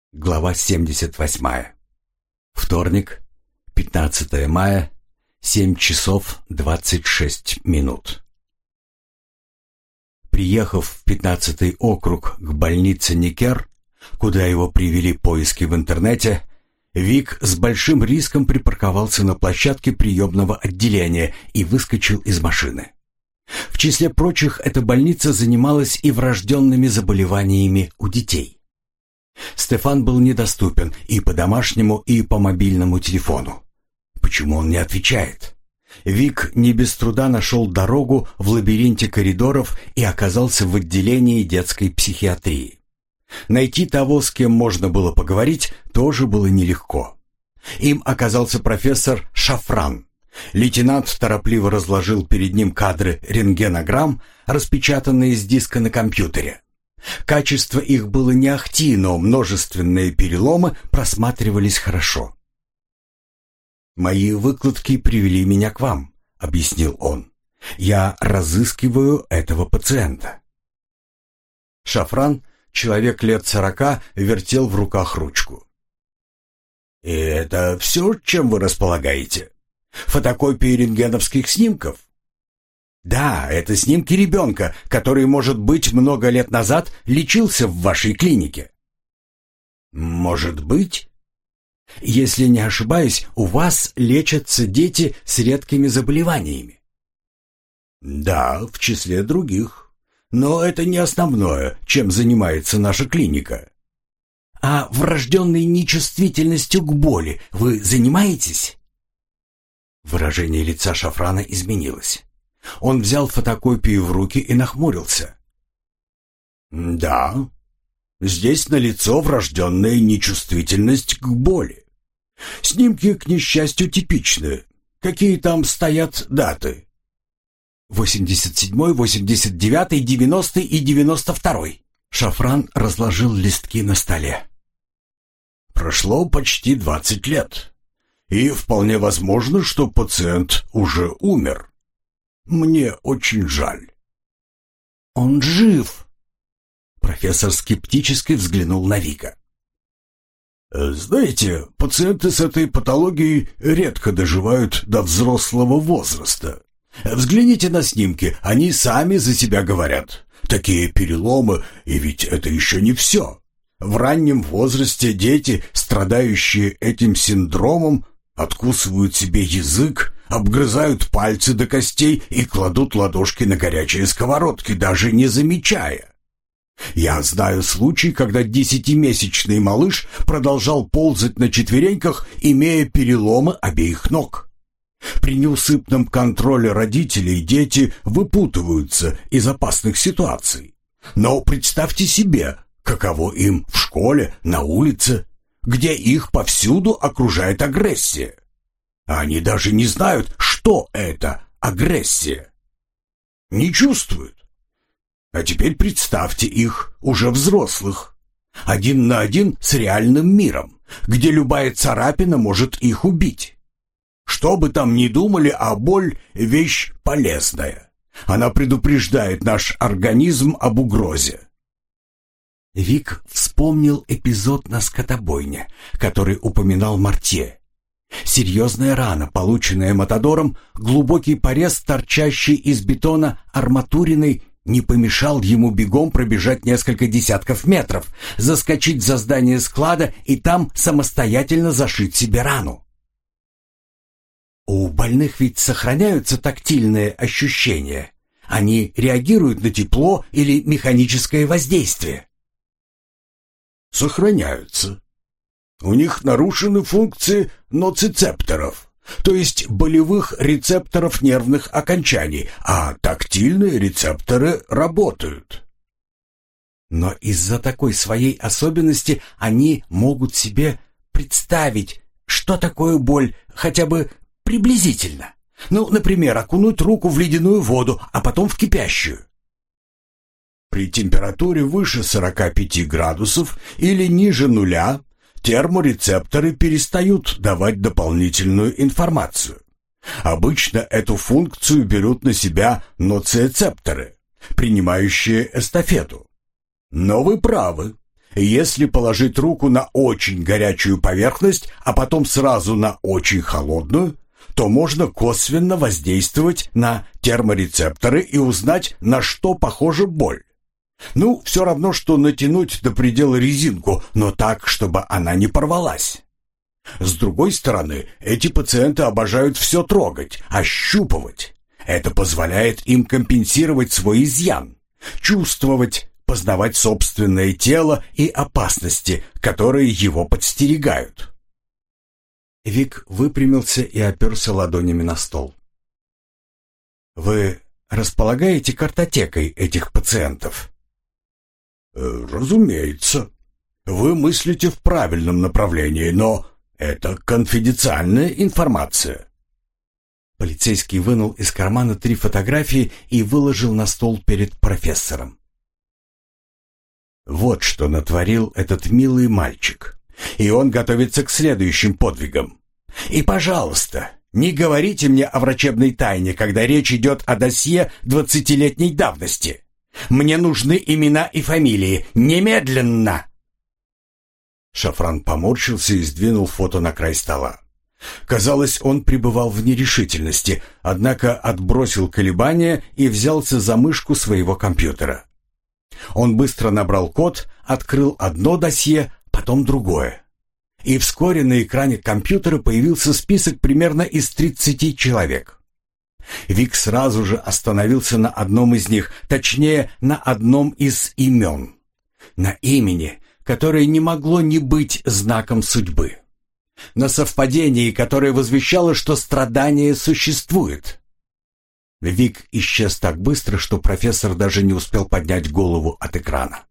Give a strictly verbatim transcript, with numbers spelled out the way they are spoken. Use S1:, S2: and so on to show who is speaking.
S1: Глава семьдесят восьмая. Вторник, пятнадцатое мая, семь часов двадцать шесть минут. Приехав в пятнадцатый округ к больнице Никер, куда его привели поиски в интернете, Вик с большим риском припарковался на площадке приемного отделения и выскочил из машины. В числе прочих, эта больница занималась и врожденными заболеваниями у детей. Стефан был недоступен и по домашнему, и по мобильному телефону. Почему он не отвечает? Вик не без труда нашел дорогу в лабиринте коридоров и оказался в отделении детской психиатрии. Найти того, с кем можно было поговорить, тоже было нелегко. Им оказался профессор Шафран. Лейтенант торопливо разложил перед ним кадры рентгенограмм, распечатанные с диска на компьютере. Качество их было не ахти, но множественные переломы просматривались хорошо. «Мои выкладки привели меня к вам», — объяснил он. «Я разыскиваю этого пациента». Шафран, человек лет сорока, вертел в руках ручку. «И это все, чем вы располагаете? Фотокопии рентгеновских снимков?» «Да, это снимки ребенка, который, может быть, много лет назад лечился в вашей клинике». «Может быть?» «Если не ошибаюсь, у вас лечатся дети с редкими заболеваниями». «Да, в числе других. Но это не основное, чем занимается наша клиника». «А врожденной нечувствительностью к боли вы занимаетесь?» Выражение лица Шафрана изменилось. Он взял фотокопию в руки и нахмурился. «Да, здесь налицо врожденная нечувствительность к боли. Снимки, к несчастью, типичны. Какие там стоят даты?» «восемьдесят седьмой, восемьдесят девятый, девяностый и девяносто второй». Шафран разложил листки на столе. «Прошло почти двадцать лет, и вполне возможно, что пациент уже умер. Мне очень жаль». «Он жив!» Профессор скептически взглянул на Вика. «Знаете, пациенты с этой патологией редко доживают до взрослого возраста. Взгляните на снимки, они сами за себя говорят. Такие переломы, и ведь это еще не все. В раннем возрасте дети, страдающие этим синдромом, откусывают себе язык, обгрызают пальцы до костей и кладут ладошки на горячие сковородки, даже не замечая. Я знаю случай, когда десятимесячный малыш продолжал ползать на четвереньках, имея переломы обеих ног. При неусыпном контроле родителей дети выпутываются из опасных ситуаций. Но представьте себе, каково им в школе, на улице, где их повсюду окружает агрессия. Они даже не знают, что это агрессия. Не чувствуют. А теперь представьте их, уже взрослых, один на один с реальным миром, где любая царапина может их убить. Что бы там ни думали, а боль – вещь полезная. Она предупреждает наш организм об угрозе. Вик вспомнил эпизод на скотобойне, который упоминал Мартье. Серьезная рана, полученная Матадором, глубокий порез, торчащий из бетона арматуриной, не помешал ему бегом пробежать несколько десятков метров, заскочить за здание склада и там самостоятельно зашить себе рану. У больных ведь сохраняются тактильные ощущения. Они реагируют на тепло или механическое воздействие. Сохраняются. У них нарушены функции ноцицепторов, то есть болевых рецепторов нервных окончаний, а тактильные рецепторы работают. Но из-за такой своей особенности они могут себе представить, что такое боль, хотя бы приблизительно. Ну, например, окунуть руку в ледяную воду, а потом в кипящую. При температуре выше сорока пяти градусов или ниже нуля терморецепторы перестают давать дополнительную информацию. Обычно эту функцию берут на себя ноцицепторы, принимающие эстафету. Но вы правы. Если положить руку на очень горячую поверхность, а потом сразу на очень холодную, то можно косвенно воздействовать на терморецепторы и узнать, на что похожа боль. Ну, все равно, что натянуть до предела резинку, но так, чтобы она не порвалась. С другой стороны, эти пациенты обожают все трогать, ощупывать. Это позволяет им компенсировать свой изъян, чувствовать, познавать собственное тело и опасности, которые его подстерегают. Вик выпрямился и оперся ладонями на стол. «Вы располагаете картотекой этих пациентов?» «Разумеется. Вы мыслите в правильном направлении, но это конфиденциальная информация». Полицейский вынул из кармана три фотографии и выложил на стол перед профессором. «Вот что натворил этот милый мальчик, и он готовится к следующим подвигам. И, пожалуйста, не говорите мне о врачебной тайне, когда речь идет о досье двадцатилетней давности. Мне нужны имена и фамилии. Немедленно!» Шафран поморщился и сдвинул фото на край стола. Казалось, он пребывал в нерешительности, однако отбросил колебания и взялся за мышку своего компьютера. Он быстро набрал код, открыл одно досье, потом другое. И вскоре на экране компьютера появился список примерно из тридцати человек. Вик сразу же остановился на одном из них, точнее, на одном из имен. На имени, которое не могло не быть знаком судьбы. На совпадении, которое возвещало, что страдание существует. Вик исчез так быстро, что профессор даже не успел поднять голову от экрана.